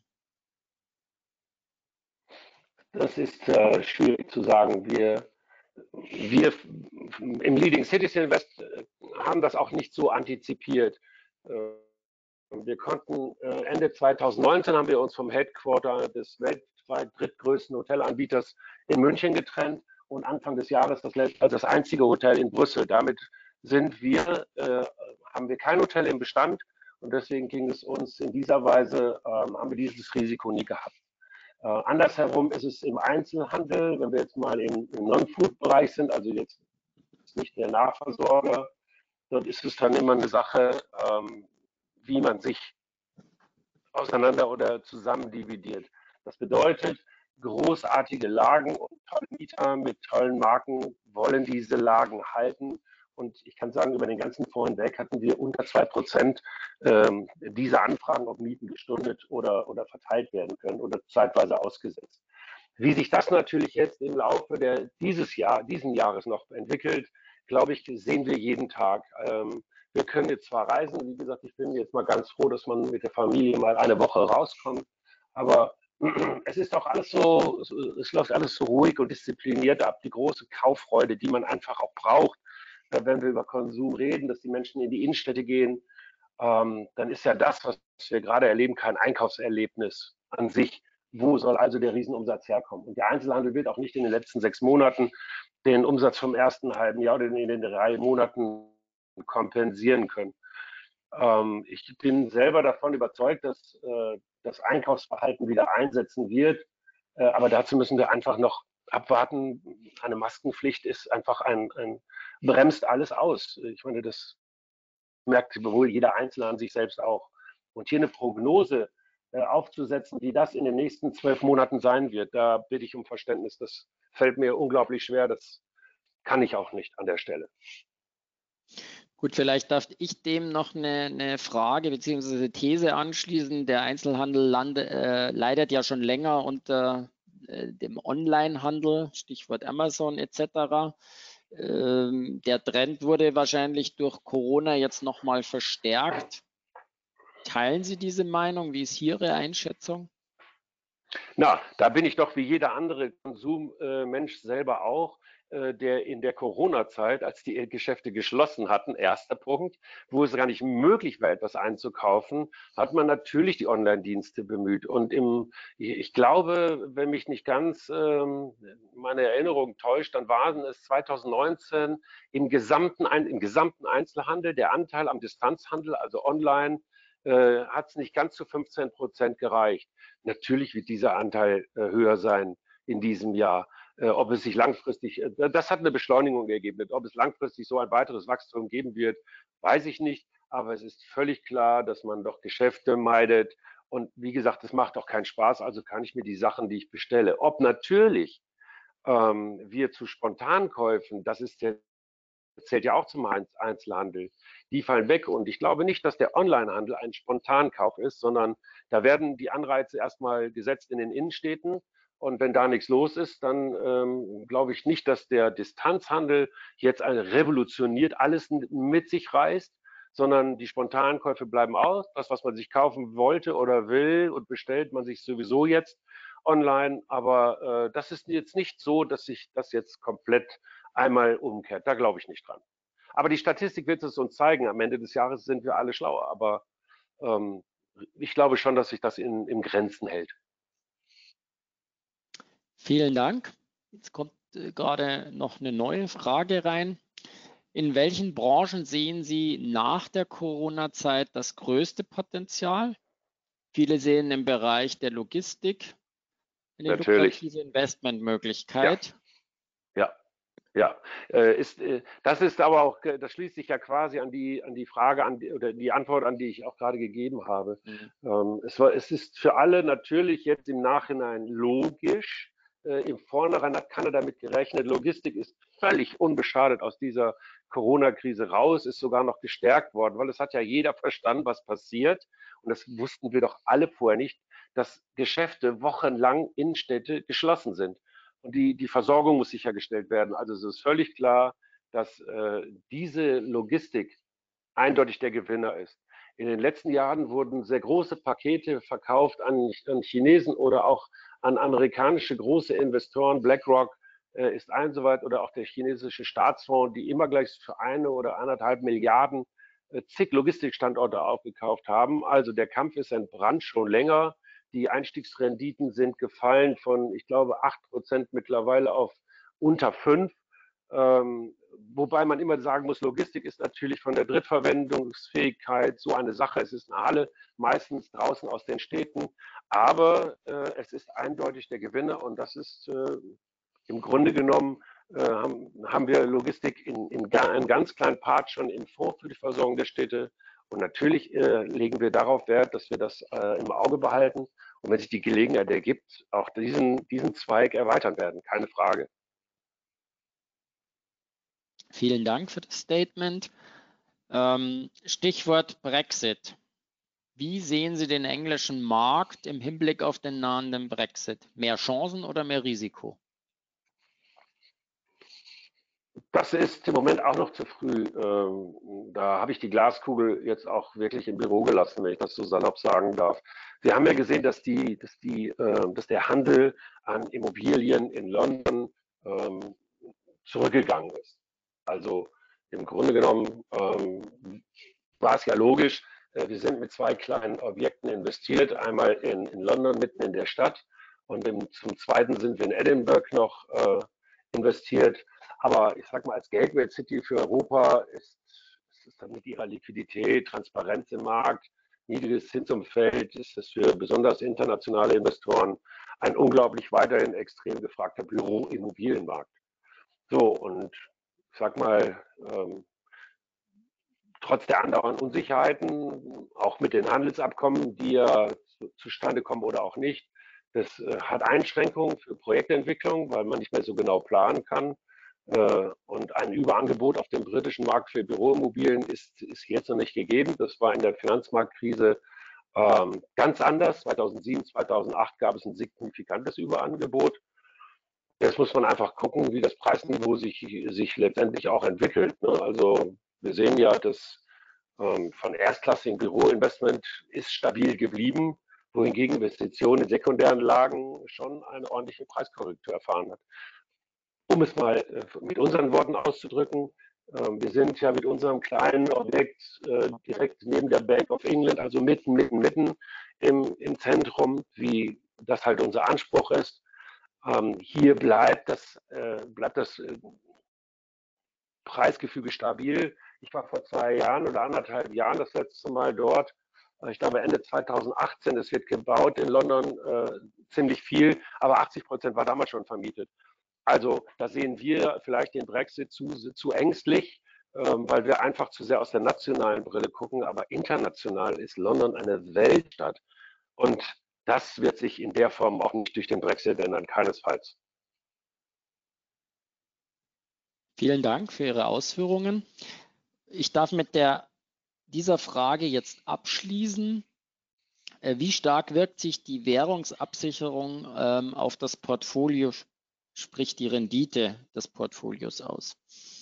Das ist äh, schwierig zu sagen. Wir Wir im Leading Cities Invest haben das auch nicht so antizipiert. Wir konnten Ende zweitausendneunzehn haben wir uns vom Headquarter des weltweit drittgrößten Hotelanbieters in München getrennt und Anfang des Jahres das, also das einzige Hotel in Brüssel. Damit sind wir, äh, haben wir kein Hotel im Bestand und deswegen ging es uns in dieser Weise, äh, haben wir dieses Risiko nie gehabt. Äh, andersherum ist es im Einzelhandel, wenn wir jetzt mal im, im Non-Food-Bereich sind, also jetzt nicht der Nahversorger, dort ist es dann immer eine Sache, ähm, wie man sich auseinander oder zusammen dividiert. Das bedeutet, großartige Lagen und tolle Mieter mit tollen Marken wollen diese Lagen halten. Und ich kann sagen, über den ganzen Fonds hinweg hatten wir unter zwei Prozent ähm, diese Anfragen, ob Mieten gestundet oder, oder verteilt werden können oder zeitweise ausgesetzt. Wie sich das natürlich jetzt im Laufe der, dieses Jahr, diesen Jahres noch entwickelt, glaube ich, sehen wir jeden Tag. Ähm, wir können jetzt zwar reisen, wie gesagt, ich bin jetzt mal ganz froh, dass man mit der Familie mal eine Woche rauskommt, aber es ist auch alles so, es läuft alles so ruhig und diszipliniert ab. Die große Kauffreude, die man einfach auch braucht, wenn wir über Konsum reden, dass die Menschen in die Innenstädte gehen, ähm, dann ist ja das, was wir gerade erleben, kein Einkaufserlebnis an sich. Wo soll also der Riesenumsatz herkommen? Und der Einzelhandel wird auch nicht in den letzten sechs Monaten den Umsatz vom ersten halben Jahr oder in den drei Monaten kompensieren können. Ähm, ich bin selber davon überzeugt, dass äh, das Einkaufsverhalten wieder einsetzen wird. Äh, aber dazu müssen wir einfach noch abwarten. Eine Maskenpflicht ist einfach ein, ein bremst alles aus. Ich meine, das merkt wohl jeder Einzelne an sich selbst auch. Und hier eine Prognose äh, aufzusetzen, wie das in den nächsten zwölf Monaten sein wird, da bitte ich um Verständnis. Das fällt mir unglaublich schwer. Das kann ich auch nicht an der Stelle. Gut, vielleicht darf ich dem noch eine, eine Frage bzw. These anschließen. Der Einzelhandel lande, äh, leidet ja schon länger unter äh, dem Onlinehandel, Stichwort Amazon et cetera. Ähm, der Trend wurde wahrscheinlich durch Corona jetzt nochmal verstärkt. Teilen Sie diese Meinung? Wie ist Ihre Einschätzung? Na, da bin ich doch wie jeder andere Konsummensch selber auch, äh, der in der Corona-Zeit, als die Geschäfte geschlossen hatten, erster Punkt, wo es gar nicht möglich war, etwas einzukaufen, hat man natürlich die Online-Dienste bemüht. Und im, ich glaube, wenn mich nicht ganz ähm, meine Erinnerung täuscht, dann waren es zwanzig neunzehn im gesamten, im gesamten Einzelhandel der Anteil am Distanzhandel, also online, äh, hat es nicht ganz zu fünfzehn Prozent gereicht. Natürlich wird dieser Anteil äh, höher sein in diesem Jahr. Äh, ob es sich langfristig, äh, das hat eine Beschleunigung ergeben. Ob es langfristig so ein weiteres Wachstum geben wird, weiß ich nicht. Aber es ist völlig klar, dass man doch Geschäfte meidet. Und wie gesagt, es macht auch keinen Spaß. Also kann ich mir die Sachen, die ich bestelle, ob natürlich ähm, wir zu Spontankäufen, das ist der zählt ja auch zum Einzelhandel, die fallen weg. Und ich glaube nicht, dass der Onlinehandel ein Spontankauf ist, sondern da werden die Anreize erstmal gesetzt in den Innenstädten. Und wenn da nichts los ist, dann ähm, glaube ich nicht, dass der Distanzhandel jetzt revolutioniert alles mit sich reißt, sondern die Spontankäufe bleiben aus. Das, was man sich kaufen wollte oder will und bestellt man sich sowieso jetzt online. Aber äh, das ist jetzt nicht so, dass sich das jetzt komplett einmal umkehrt. Da glaube ich nicht dran. Aber die Statistik wird es uns zeigen. Am Ende des Jahres sind wir alle schlauer. Aber ähm, ich glaube schon, dass sich das in, in Grenzen hält. Vielen Dank. Jetzt kommt äh, gerade noch eine neue Frage rein. In welchen Branchen sehen Sie nach der Corona-Zeit das größte Potenzial? Viele sehen im Bereich der Logistik eine Natürlich. lukrative Investmentmöglichkeit. Ja, ja. ja. Äh, ist, äh, das ist aber auch, das schließt sich ja quasi an die, an die Frage an die, oder die Antwort an, die ich auch gerade gegeben habe. Mhm. Ähm, es, war, es ist für alle natürlich jetzt im Nachhinein logisch. Äh, Im Vornherein hat keiner damit gerechnet. Logistik ist völlig unbeschadet aus dieser Corona-Krise raus, ist sogar noch gestärkt worden, weil es hat ja jeder verstanden, was passiert. Und das wussten wir doch alle vorher nicht, dass Geschäfte wochenlang Innenstädte geschlossen sind. Und die, die Versorgung muss sichergestellt werden. Also es ist völlig klar, dass äh, diese Logistik eindeutig der Gewinner ist. In den letzten Jahren wurden sehr große Pakete verkauft an, an Chinesen oder auch an amerikanische große Investoren. BlackRock äh, ist ein soweit oder auch der chinesische Staatsfonds, die immer gleich für eine oder anderthalb Milliarden äh, zig Logistikstandorte aufgekauft haben. Also der Kampf ist entbrannt schon länger. Die Einstiegsrenditen sind gefallen von, ich glaube, acht Prozent mittlerweile auf unter fünf. Ähm, wobei man immer sagen muss, Logistik ist natürlich von der Drittverwendungsfähigkeit so eine Sache. Es ist eine Halle, meistens draußen aus den Städten, aber äh, es ist eindeutig der Gewinner und das ist äh, im Grunde genommen, äh, haben, haben wir Logistik in, in einem ganz kleinen Part schon im Fonds für die Versorgung der Städte. Und natürlich äh, legen wir darauf Wert, dass wir das äh, im Auge behalten und wenn sich die Gelegenheit ergibt, auch diesen, diesen Zweig erweitern werden, keine Frage. Vielen Dank für das Statement. Ähm, Stichwort Brexit. Wie sehen Sie den englischen Markt im Hinblick auf den nahenden Brexit? Mehr Chancen oder mehr Risiko? Das ist im Moment auch noch zu früh. Ähm, da habe ich die Glaskugel jetzt auch wirklich im Büro gelassen, wenn ich das so salopp sagen darf. Wir haben ja gesehen, dass, die, dass, die, äh, dass der Handel an Immobilien in London ähm, zurückgegangen ist. Also im Grunde genommen ähm, war es ja logisch, äh, wir sind mit zwei kleinen Objekten investiert, einmal in, in London mitten in der Stadt und im, zum Zweiten sind wir in Edinburgh noch äh, investiert. Aber ich sage mal, als Gateway City für Europa ist, ist dann mit ihrer Liquidität, Transparenz im Markt, niedriges Zinsumfeld, ist das für besonders internationale Investoren ein unglaublich weiterhin extrem gefragter Büro-Immobilienmarkt. So, und ich sag mal, ähm, trotz der andauernden Unsicherheiten, auch mit den Handelsabkommen, die ja zu, zustande kommen oder auch nicht, das äh, hat Einschränkungen für Projektentwicklung, weil man nicht mehr so genau planen kann. Äh, und ein Überangebot auf dem britischen Markt für Büroimmobilien ist, ist jetzt noch nicht gegeben. Das war in der Finanzmarktkrise ähm, ganz anders. zweitausendsieben, zweitausendacht gab es ein signifikantes Überangebot. Jetzt muss man einfach gucken, wie das Preisniveau sich, sich letztendlich auch entwickelt. Ne? Also wir sehen ja, dass ähm, von erstklassigen Büroinvestment ist stabil geblieben, wohingegen Investitionen in sekundären Lagen schon eine ordentliche Preiskorrektur erfahren hat. Um es mal äh, mit unseren Worten auszudrücken, äh, wir sind ja mit unserem kleinen Objekt äh, direkt neben der Bank of England, also mitten, mitten, mitten im, im Zentrum, wie das halt unser Anspruch ist. Ähm, hier bleibt das, äh, bleibt das äh, Preisgefüge stabil. Ich war vor zwei Jahren oder anderthalb Jahren das letzte Mal dort. Ich glaube Ende zweitausendachtzehn, es wird gebaut in London, äh, ziemlich viel, aber achtzig Prozent war damals schon vermietet. Also da sehen wir vielleicht den Brexit zu, zu ängstlich, ähm, weil wir einfach zu sehr aus der nationalen Brille gucken. Aber international ist London eine Weltstadt. Und das wird sich in der Form auch nicht durch den Brexit ändern, keinesfalls. Vielen Dank für Ihre Ausführungen. Ich darf mit der, dieser Frage jetzt abschließen. Wie stark wirkt sich die Währungsabsicherung ähm, auf das Portfolio, sprich die Rendite des Portfolios aus?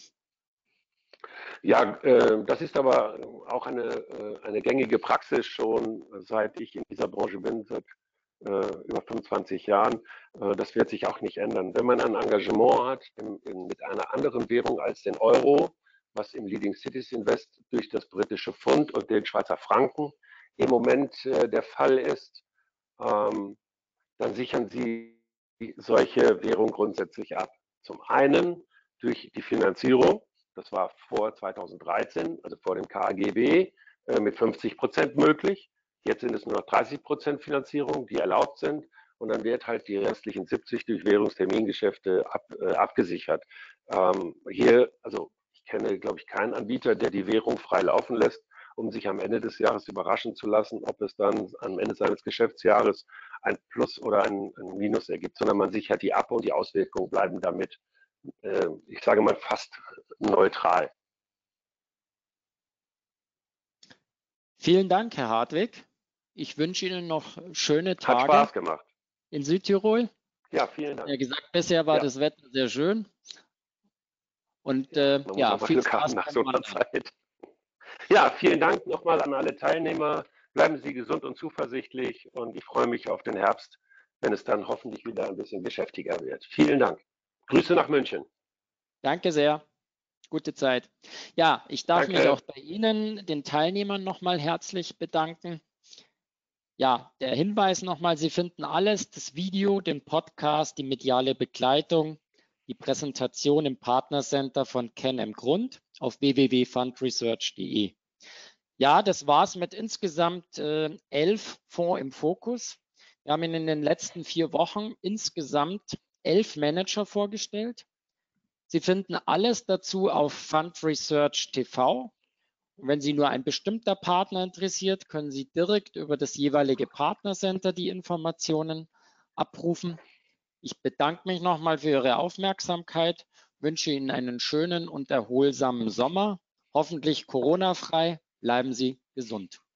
Ja, äh, das ist aber auch eine, äh, eine gängige Praxis schon, seit ich in dieser Branche bin, seit äh, über fünfundzwanzig Jahren. Äh, das wird sich auch nicht ändern. Wenn man ein Engagement hat in, in, mit einer anderen Währung als den Euro, was im Leading Cities Invest durch das britische Pfund und den Schweizer Franken im Moment äh, der Fall ist, ähm, dann sichern Sie solche Währungen grundsätzlich ab. Zum einen durch die Finanzierung, das war vor zweitausenddreizehn, also vor dem K A G B, äh, mit fünfzig Prozent möglich. Jetzt sind es nur noch dreißig Prozent Finanzierung, die erlaubt sind. Und dann wird halt die restlichen siebzig durch Währungstermingeschäfte ab, äh, abgesichert. Ähm, hier, also ich kenne, glaube ich, keinen Anbieter, der die Währung frei laufen lässt, um sich am Ende des Jahres überraschen zu lassen, ob es dann am Ende seines Geschäftsjahres ein Plus oder ein, ein Minus ergibt, sondern man sichert die ab und die Auswirkungen bleiben damit, äh, ich sage mal, fast neutral. Vielen Dank, Herr Hartwig. Ich wünsche Ihnen noch schöne Tage. Hat Spaß gemacht. In Südtirol. Ja, vielen Dank. Wie gesagt, bisher war ja. das Wetter sehr schön. Und ja, äh, ja viel Spaß nach so einer Zeit. Ja, vielen Dank nochmal an alle Teilnehmer. Bleiben Sie gesund und zuversichtlich und ich freue mich auf den Herbst, wenn es dann hoffentlich wieder ein bisschen geschäftiger wird. Vielen Dank. Grüße nach München. Danke sehr. Gute Zeit. Ja, ich darf Danke. mich auch bei Ihnen, den Teilnehmern, nochmal herzlich bedanken. Ja, der Hinweis nochmal, Sie finden alles, das Video, den Podcast, die mediale Begleitung, die Präsentation im Partnercenter von Ken M. Grund auf w w w punkt fundresearch punkt de. Ja, das war's mit insgesamt äh, elf Fonds im Fokus. Wir haben Ihnen in den letzten vier Wochen insgesamt elf Manager vorgestellt. Sie finden alles dazu auf Fundresearch Punkt t v. Und wenn Sie nur ein bestimmter Partner interessiert, können Sie direkt über das jeweilige Partnercenter die Informationen abrufen. Ich bedanke mich nochmal für Ihre Aufmerksamkeit, wünsche Ihnen einen schönen und erholsamen Sommer, hoffentlich Corona-frei. Bleiben Sie gesund.